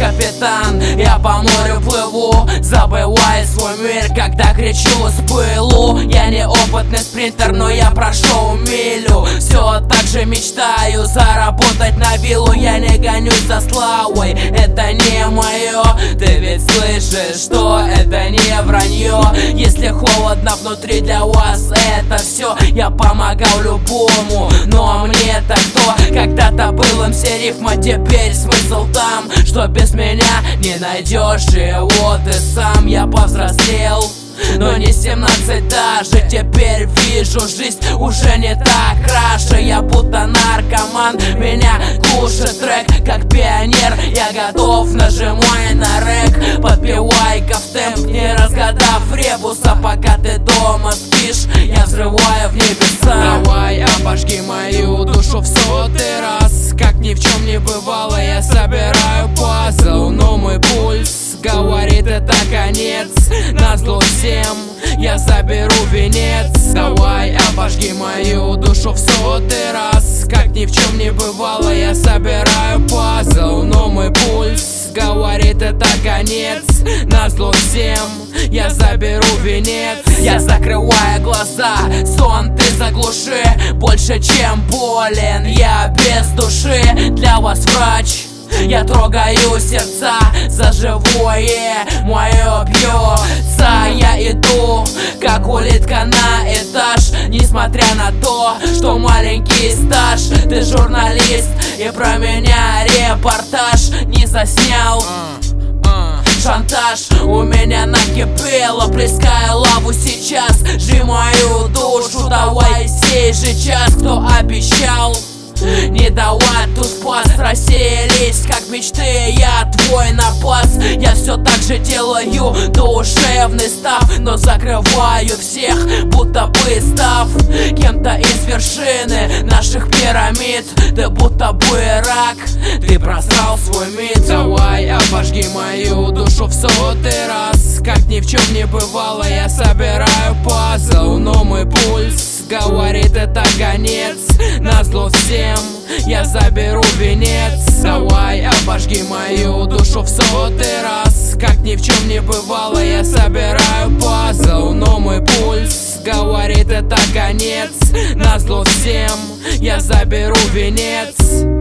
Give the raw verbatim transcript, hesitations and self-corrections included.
капитан. Я по морю плыву, забывая свой мир, когда кричу с пылу. Я неопытный спринтер, но я прошел милю. Все так же мечтаю заработать на виллу. Я не гонюсь за славой, это не мое. Ты ведь слышишь, что это не вранье. Если холодно внутри для вас это все, я помогал любому. Но мне-то кто? Когда-то был им все рифма, теперь смысл там, что без меня не найдешь его ты сам. Я повзрослел, но не семнадцать даже. Теперь вижу, жизнь уже не так краше. Я будто наркоман, меня глушит трек, как пионер. Я готов, нажимай на рэк, подпевай-ка в темп, не разгадав ребуса. Пока ты дома спишь, я взрываю в небеса. Давай обожги мою душу в сотый раз. Как ни в чем не бывало, я собираю пазл, но мой пульс говорит, это конец. Назло всем я заберу венец. Давай обожги мою душу в сотый раз. Как ни в чем не бывало, я собираю пазл, но мой пульс говорит, это конец. Назло всем я заберу венец. Я закрываю глаза, сон ты заглуши. Больше чем болен, я без души. Для вас врач, я трогаю сердца за живое мое бьется. Я иду, как улитка на этаж, несмотря на то, что маленький стаж. Ты журналист, и про меня репортаж не заснял. Шантаж у меня накипело, плеская лаву сейчас. Жги мою душу, давай сей же час. Кто обещал не давать тут спас, рассеялись как мечты, я твой напас. Я все так же делаю душевный став, но закрываю всех, будто бы став кем-то из вершины наших пирамид. Ты будто бы рак, ты просрал свой мид. Давай обожги мою душу в сотый раз. Как ни в чем не бывало, я собираю пазл, но мой пульс говорит, это конец. Назло всем я заберу венец. Давай обожги мою душу в сотый раз. Как ни в чем не бывало, я собираю пазл, но мой пульс говорит, это конец. Назло всем я заберу венец.